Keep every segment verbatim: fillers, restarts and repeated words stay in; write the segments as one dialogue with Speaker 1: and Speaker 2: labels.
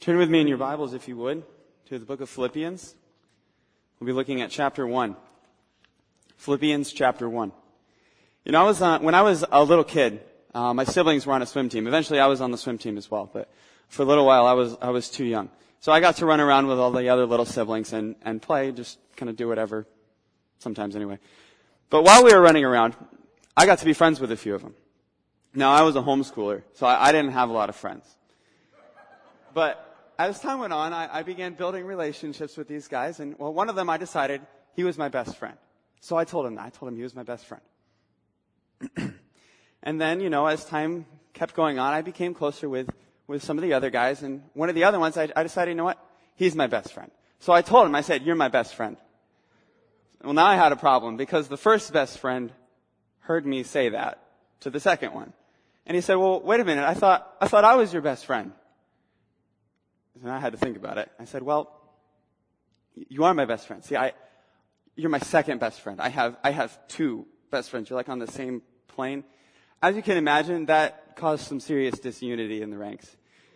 Speaker 1: Turn with me in your Bibles, if you would, to the book of Philippians. We'll be looking at chapter one. Philippians chapter one. You know, I was on, when I was a little kid, uh, my siblings were on a swim team. Eventually, I was on the swim team as well, but for a little while, I was I was too young. So I got to run around with all the other little siblings and and play, just kind of do whatever, sometimes anyway. But while we were running around, I got to be friends with a few of them. Now, I was a homeschooler, so I, I didn't have a lot of friends. But as time went on, I, I began building relationships with these guys, and well, one of them I decided he was my best friend. So I told him that. I told him he was my best friend. And then, you know, as time kept going on, I became closer with, with some of the other guys, and one of the other ones, I, I decided, you know what? He's my best friend. So I told him, I said, you're my best friend. Well, now I had a problem, because the first best friend heard me say that to the second one. And he said, well, wait a minute, I thought, I thought I was your best friend. And I had to think about it. I said, well, you are my best friend. See, I, you're my second best friend. I have, I have two best friends. You're like on the same plane. As you can imagine, that caused some serious disunity in the ranks.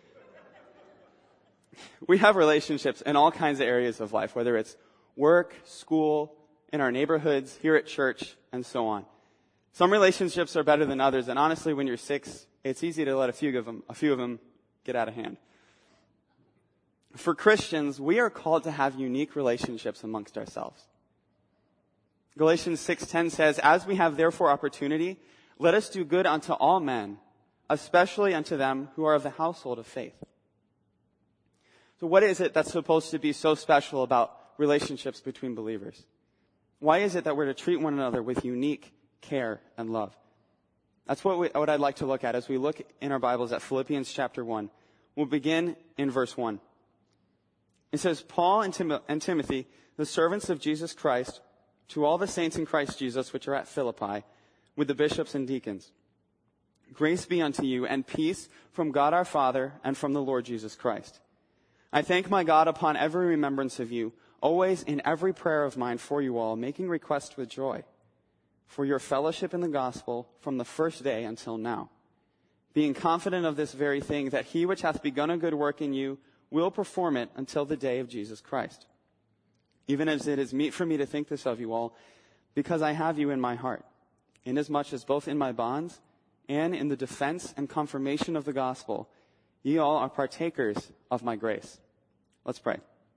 Speaker 1: We have relationships in all kinds of areas of life, whether it's work, school, in our neighborhoods, here at church, and so on. Some relationships are better than others, and honestly, when you're six, it's easy to let a few of them, a few of them get out of hand. For Christians, we are called to have unique relationships amongst ourselves. Galatians six ten says, as we have therefore opportunity, let us do good unto all men, especially unto them who are of the household of faith. So what is it that's supposed to be so special about relationships between believers? Why is it that we're to treat one another with unique care and love? That's what, we, what I'd like to look at as we look in our Bibles at Philippians chapter one. We'll begin in verse one. It says, Paul and, Tim- and Timothy, the servants of Jesus Christ, to all the saints in Christ Jesus which are at Philippi, with the bishops and deacons. Grace be unto you, and peace from God our Father and from the Lord Jesus Christ. I thank my God upon every remembrance of you, always in every prayer of mine for you all, making request with joy, for your fellowship in the gospel from the first day until now, being confident of this very thing, that he which hath begun a good work in you will perform it until the day of Jesus Christ. Even as it is meet for me to think this of you all, because I have you in my heart, inasmuch as both in my bonds and in the defense and confirmation of the gospel, ye all are partakers of my grace. Let's pray.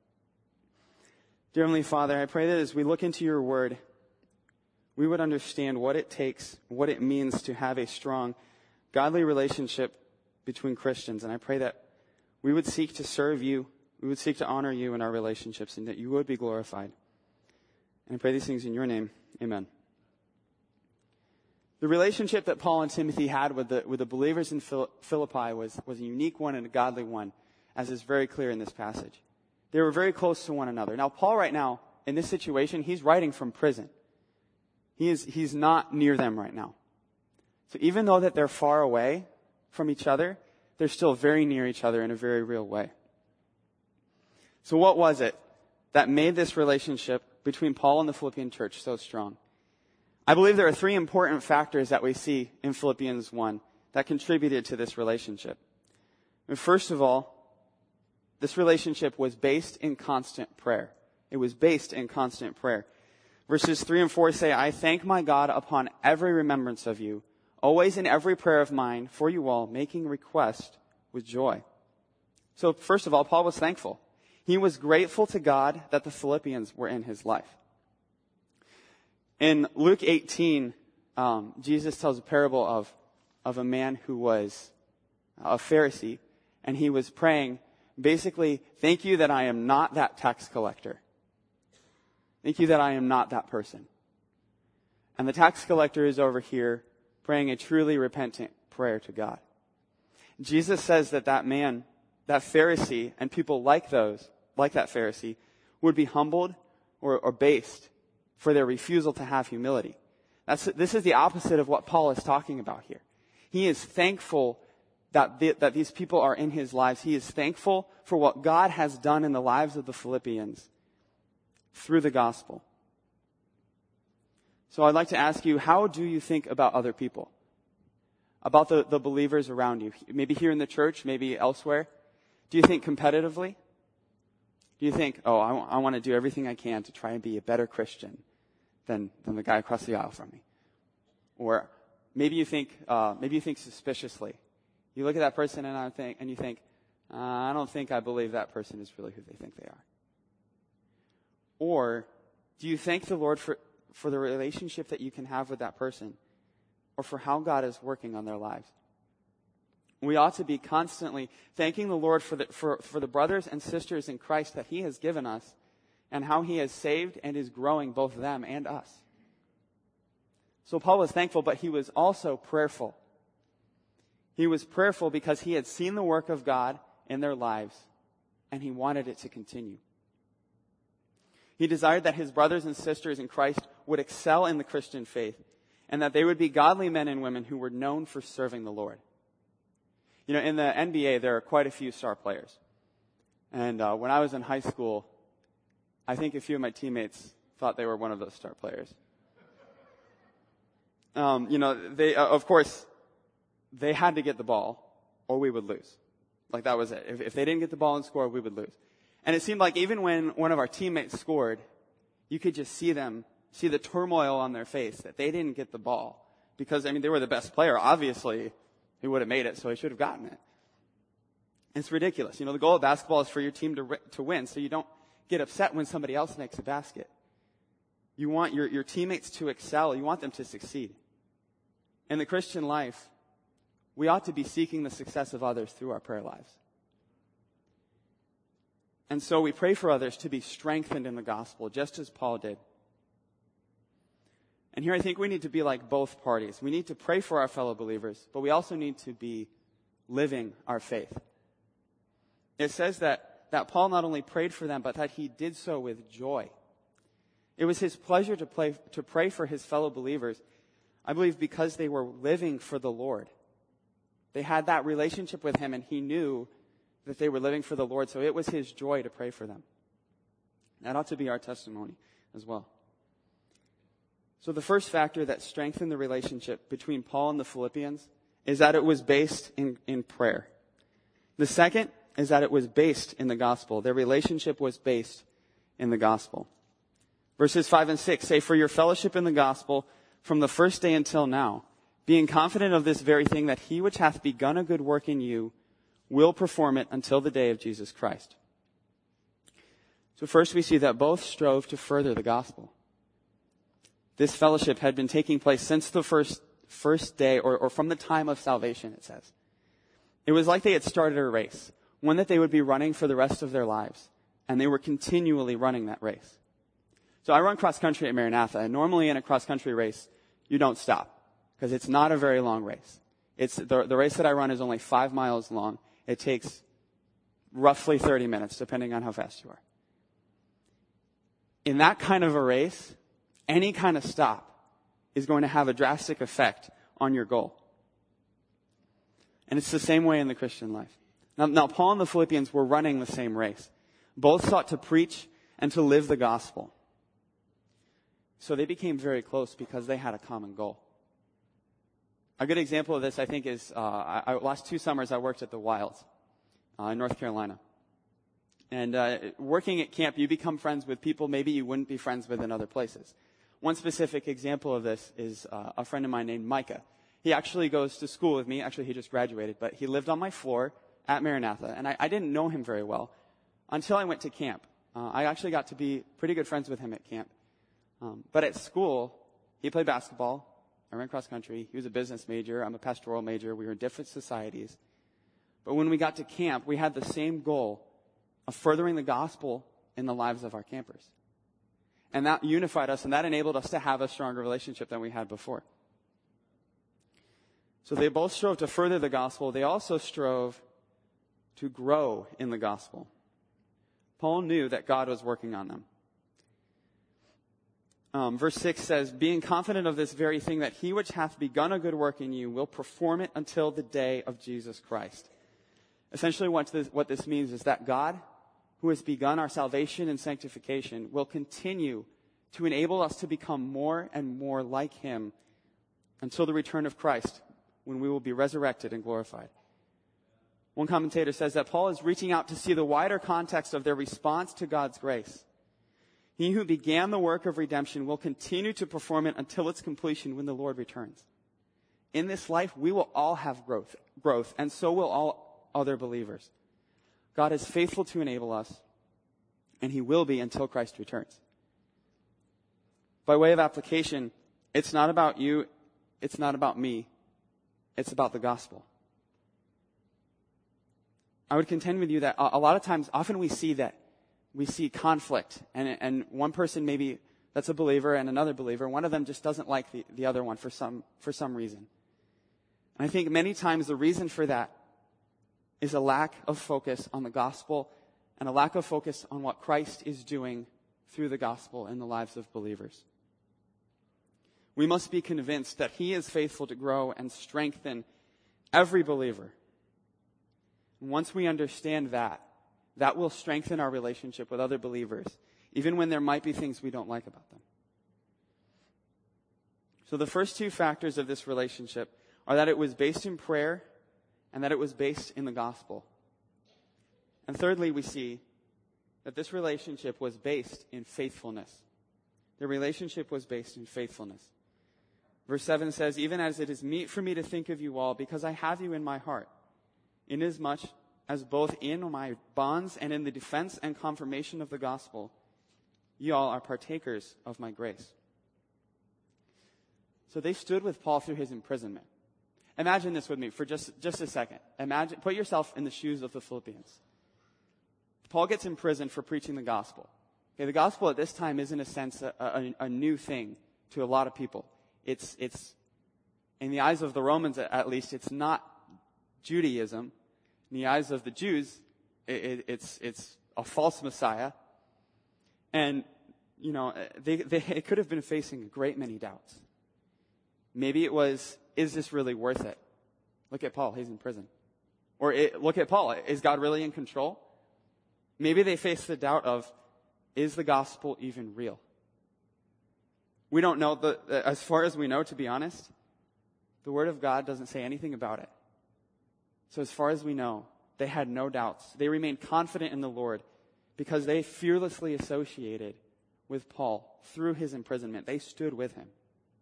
Speaker 1: Dear Heavenly Father, I pray that as we look into your word, we would understand what it takes, what it means to have a strong, godly relationship between Christians. And I pray that we would seek to serve you, we would seek to honor you in our relationships, and that you would be glorified. And I pray these things in your name. Amen. The relationship that Paul and Timothy had with the, with the believers in Philippi was, was a unique one and a godly one, as is very clear in this passage. They were very close to one another. Now, Paul right now, in this situation, he's writing from prison. He is, he's not near them right now. So even though that they're far away from each other, they're still very near each other in a very real way. So what was it that made this relationship between Paul and the Philippian church so strong? I believe there are three important factors that we see in Philippians one that contributed to this relationship. And first of all, this relationship was based in constant prayer. It was based in constant prayer. Verses three and four say, I thank my God upon every remembrance of you, always in every prayer of mine for you all, making request with joy. So first of all, Paul was thankful. He was grateful to God that the Philippians were in his life. In Luke eighteen, um, Jesus tells a parable of, of a man who was a Pharisee, and he was praying, basically, thank you that I am not that tax collector. Thank you that I am not that person. And the tax collector is over here praying a truly repentant prayer to God. Jesus says that that man, that Pharisee, and people like those, like that Pharisee, would be humbled or, or based for their refusal to have humility. That's, this is the opposite of what Paul is talking about here. He is thankful that, the, that these people are in his lives. He is thankful for what God has done in the lives of the Philippians through the gospel. So I'd like to ask you, how do you think about other people? About the, the believers around you? Maybe here in the church, maybe elsewhere. Do you think competitively? Do you think, oh, I, w- I want to do everything I can to try and be a better Christian than, than the guy across the aisle from me? Or maybe you think, uh, maybe you think suspiciously. You look at that person and I think, and you think, uh, I don't think I believe that person is really who they think they are. Or do you thank the Lord for, for the relationship that you can have with that person, or for how God is working on their lives? We ought to be constantly thanking the Lord for the, for, for the brothers and sisters in Christ that he has given us, and how he has saved and is growing both them and us. So Paul was thankful, but he was also prayerful. He was prayerful because he had seen the work of God in their lives, and he wanted it to continue. He desired that his brothers and sisters in Christ would excel in the Christian faith, and that they would be godly men and women who were known for serving the Lord. You know, in the N B A, there are quite a few star players. And uh, when I was in high school, I think a few of my teammates thought they were one of those star players. Um, you know, they, uh, of course, they had to get the ball or we would lose. Like, that was it. If, if they didn't get the ball and score, we would lose. And it seemed like even when one of our teammates scored, you could just see them, see the turmoil on their face that they didn't get the ball. Because, I mean, they were the best player. Obviously, he would have made it, so he should have gotten it. It's ridiculous. You know, the goal of basketball is for your team to to win, so you don't get upset when somebody else makes a basket. You want your, your teammates to excel. You want them to succeed. In the Christian life, we ought to be seeking the success of others through our prayer lives. And so we pray for others to be strengthened in the gospel, just as Paul did. And here I think we need to be like both parties. We need to pray for our fellow believers, but we also need to be living our faith. It says that, that Paul not only prayed for them, but that he did so with joy. It was his pleasure to, play, to pray for his fellow believers, I believe, because they were living for the Lord. They had that relationship with him, and he knew that they were living for the Lord, so it was his joy to pray for them. That ought to be our testimony as well. So the first factor that strengthened the relationship between Paul and the Philippians is that it was based in, in prayer. The second is that it was based in the gospel. Their relationship was based in the gospel. Verses five and six say, "For your fellowship in the gospel from the first day until now, being confident of this very thing, that he which hath begun a good work in you will perform it until the day of Jesus Christ." So first we see that both strove to further the gospel. This fellowship had been taking place since the first first day, or, or from the time of salvation, it says. It was like they had started a race, one that they would be running for the rest of their lives, and they were continually running that race. So I run cross-country at Maranatha, and normally in a cross-country race, you don't stop, because it's not a very long race. It's the, the race that I run is only five miles long. It takes roughly thirty minutes, depending on how fast you are. In that kind of a race, any kind of stop is going to have a drastic effect on your goal. And it's the same way in the Christian life. Now, now, Paul and the Philippians were running the same race. Both sought to preach and to live the gospel. So they became very close because they had a common goal. A good example of this, I think, is uh, I, I, last two summers I worked at the Wilds uh, in North Carolina. And uh, working at camp, you become friends with people maybe you wouldn't be friends with in other places. One specific example of this is uh, a friend of mine named Micah. He actually goes to school with me. Actually, he just graduated, but he lived on my floor at Maranatha. And I, I didn't know him very well until I went to camp. Uh, I actually got to be pretty good friends with him at camp. Um, but at school, he played basketball. I ran cross country. He was a business major. I'm a pastoral major. We were in different societies. But when we got to camp, we had the same goal of furthering the gospel in the lives of our campers. And that unified us, and that enabled us to have a stronger relationship than we had before. So they both strove to further the gospel. They also strove to grow in the gospel. Paul knew that God was working on them. Um, verse six says, "Being confident of this very thing, that he which hath begun a good work in you will perform it until the day of Jesus Christ." Essentially what this, what this means is that God, who has begun our salvation and sanctification, will continue to enable us to become more and more like him until the return of Christ, when we will be resurrected and glorified. One commentator says that Paul is reaching out to see the wider context of their response to God's grace. He who began the work of redemption will continue to perform it until its completion when the Lord returns. In this life, we will all have growth, growth, and so will all other believers. God is faithful to enable us, and he will be until Christ returns. By way of application, it's not about you, it's not about me, it's about the gospel. I would contend with you that a lot of times, often we see that, we see conflict, and, and one person maybe that's a believer and another believer, one of them just doesn't like the, the other one for some, for some reason. And I think many times the reason for that is a lack of focus on the gospel and a lack of focus on what Christ is doing through the gospel in the lives of believers. We must be convinced that he is faithful to grow and strengthen every believer. And once we understand that, that will strengthen our relationship with other believers, even when there might be things we don't like about them. So the first two factors of this relationship are that it was based in prayer and that it was based in the gospel. And thirdly, we see that this relationship was based in faithfulness. The relationship was based in faithfulness. Verse seven says, "Even as it is meet for me to think of you all, because I have you in my heart, inasmuch as both in my bonds and in the defense and confirmation of the gospel, you all are partakers of my grace." So they stood with Paul through his imprisonment. Imagine this with me for just, just a second. Imagine, put yourself in the shoes of the Philippians. Paul gets imprisoned for preaching the gospel. Okay, the gospel at this time is, in a sense, a, a, a new thing to a lot of people. It's, it's, in the eyes of the Romans at least, it's not Judaism. In the eyes of the Jews, it, it, it's, it's a false Messiah. And, you know, they, they it could have been facing a great many doubts. Maybe it was, is this really worth it? Look at Paul, he's in prison. Or it, look at Paul, is God really in control? Maybe they faced the doubt of, is the gospel even real? We don't know, the, as far as we know, to be honest, the word of God doesn't say anything about it. So as far as we know, they had no doubts. They remained confident in the Lord because they fearlessly associated with Paul through his imprisonment. They stood with him.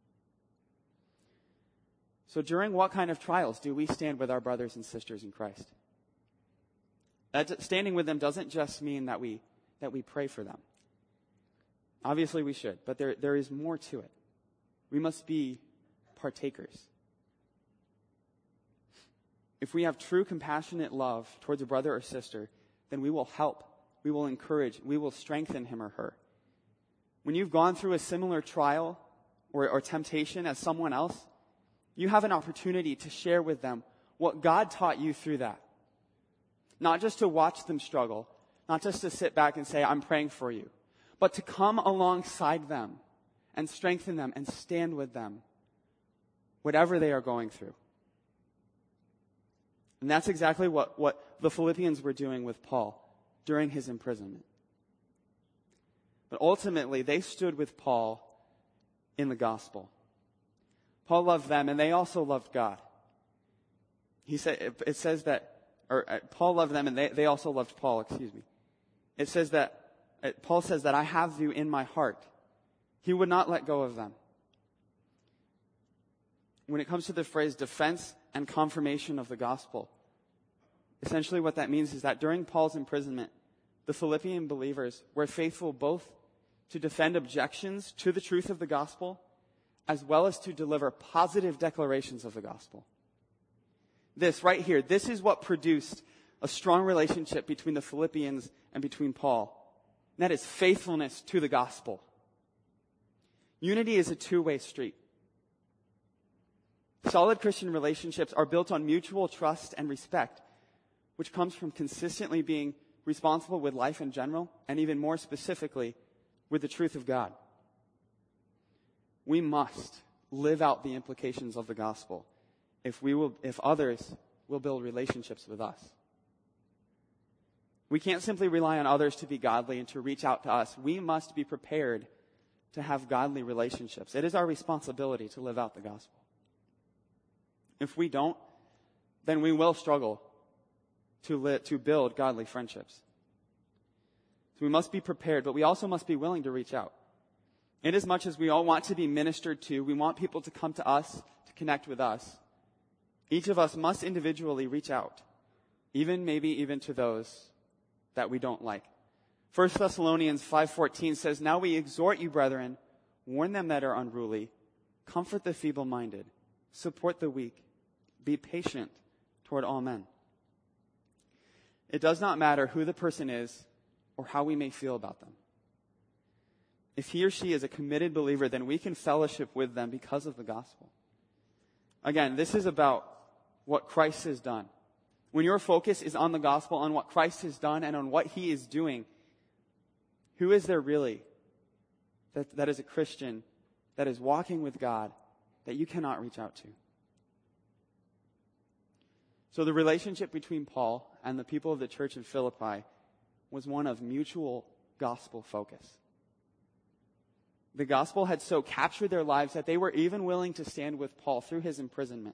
Speaker 1: So during what kind of trials do we stand with our brothers and sisters in Christ? That standing with them doesn't just mean that we that we pray for them. Obviously we should, but there there is more to it. We must be partakers. If we have true compassionate love towards a brother or sister, then we will help, we will encourage, we will strengthen him or her. When you've gone through a similar trial or, or temptation as someone else, you have an opportunity to share with them what God taught you through that. Not just to watch them struggle, not just to sit back and say, I'm praying for you, but to come alongside them and strengthen them and stand with them, whatever they are going through. And that's exactly what, what the Philippians were doing with Paul during his imprisonment. But ultimately, they stood with Paul in the gospel. Paul loved them, and they also loved God. He said, it says that, or uh, Paul loved them, and they, they also loved Paul, excuse me. It says that, uh, Paul says that I have you in my heart. He would not let go of them. When it comes to the phrase defense and confirmation of the gospel, essentially what that means is that during Paul's imprisonment, the Philippian believers were faithful both to defend objections to the truth of the gospel, as well as to deliver positive declarations of the gospel. This right here, this is what produced a strong relationship between the Philippians and between Paul. And that is faithfulness to the gospel. Unity is a two-way street. Solid Christian relationships are built on mutual trust and respect, which comes from consistently being responsible with life in general, and even more specifically, with the truth of God. We must live out the implications of the gospel if we will, if others will build relationships with us. We can't simply rely on others to be godly and to reach out to us. We must be prepared to have godly relationships. It is our responsibility to live out the gospel. If we don't, then we will struggle to, li- to build godly friendships. So we must be prepared, but we also must be willing to reach out. Inasmuch as we all want to be ministered to, we want people to come to us, to connect with us. Each of us must individually reach out, even maybe even to those that we don't like. First Thessalonians five fourteen says, "Now we exhort you, brethren, warn them that are unruly, comfort the feeble-minded, support the weak, be patient toward all men." It does not matter who the person is or how we may feel about them. If he or she is a committed believer, then we can fellowship with them because of the gospel. Again, this is about what Christ has done. When your focus is on the gospel, on what Christ has done, and on what he is doing, who is there really that, that is a Christian, that is walking with God, that you cannot reach out to? So the relationship between Paul and the people of the church in Philippi was one of mutual gospel focus. The gospel had so captured their lives that they were even willing to stand with Paul through his imprisonment.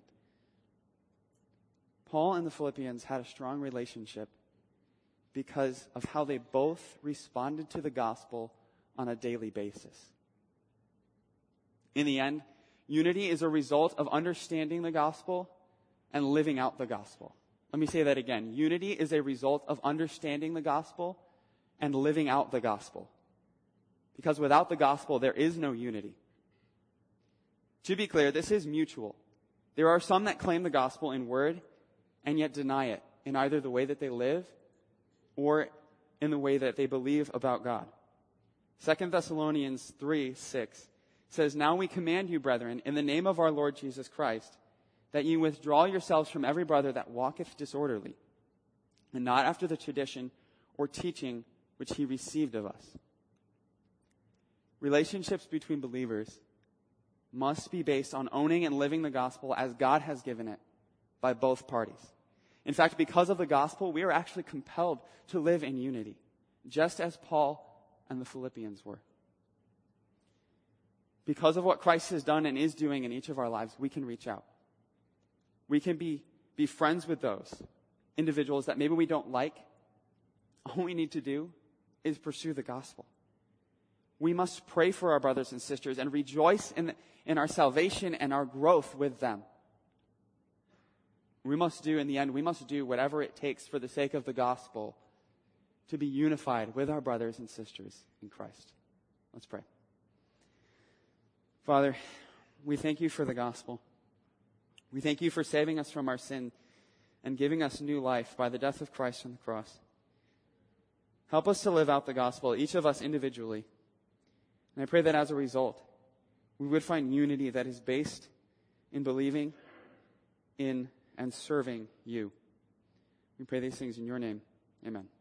Speaker 1: Paul and the Philippians had a strong relationship because of how they both responded to the gospel on a daily basis. In the end, unity is a result of understanding the gospel and living out the gospel. Let me say that again. Unity is a result of understanding the gospel and living out the gospel. Because without the gospel, there is no unity. To be clear, this is mutual. There are some that claim the gospel in word and yet deny it in either the way that they live or in the way that they believe about God. Second Thessalonians three six says, "Now we command you, brethren, in the name of our Lord Jesus Christ, that you withdraw yourselves from every brother that walketh disorderly, and not after the tradition or teaching which he received of us." Relationships between believers must be based on owning and living the gospel as God has given it by both parties. In fact, because of the gospel, we are actually compelled to live in unity, just as Paul and the Philippians were. Because of what Christ has done and is doing in each of our lives, we can reach out. We can be, be friends with those individuals that maybe we don't like. All we need to do is pursue the gospel. We must pray for our brothers and sisters and rejoice in, the, in our salvation and our growth with them. We must do, in the end, we must do whatever it takes for the sake of the gospel to be unified with our brothers and sisters in Christ. Let's pray. Father, we thank you for the gospel. We thank you for saving us from our sin and giving us new life by the death of Christ on the cross. Help us to live out the gospel, each of us individually. And I pray that as a result, we would find unity that is based in believing in and serving you. We pray these things in your name. Amen.